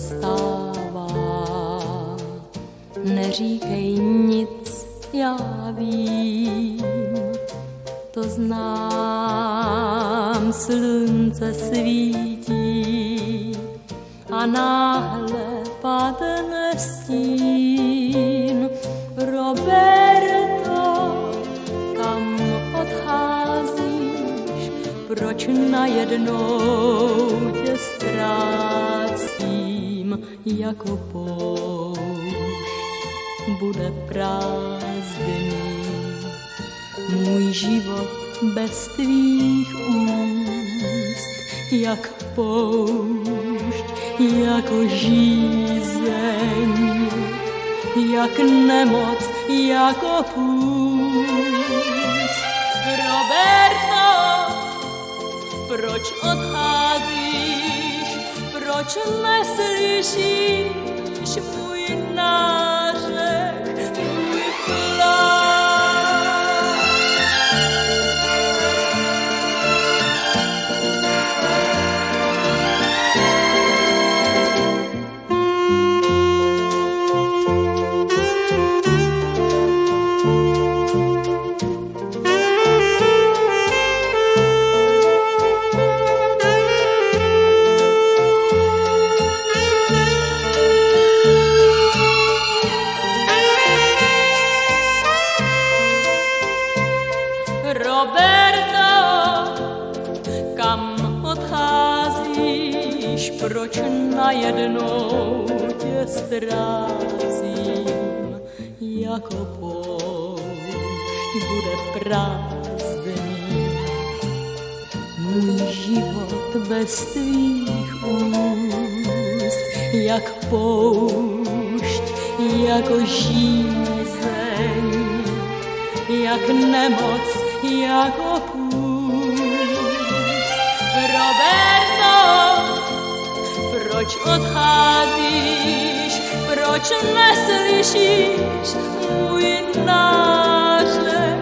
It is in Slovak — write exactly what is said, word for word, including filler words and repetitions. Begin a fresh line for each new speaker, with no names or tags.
stává. Neříkej nic, já vím, to znám, slunce svítí a náhle padne stín. Roberto, kam odcházíš, proč najednou tě ztrácím jako poušť, bude prázdný můj život bez tvých úst, jak poušť, jako žízeň, jak nemoc, jako půst. Roberto, proč odcházíš, proč neslyšíš můj nářek, můj plán? Proč najednou tě ztrácím, jako poušť bude prázdný můj život bez tvých úst, jak poušť, jako žízeň, jak nemoc, jako půst. Roberto, proč odcházíš, proč neslyšíš můj nářek?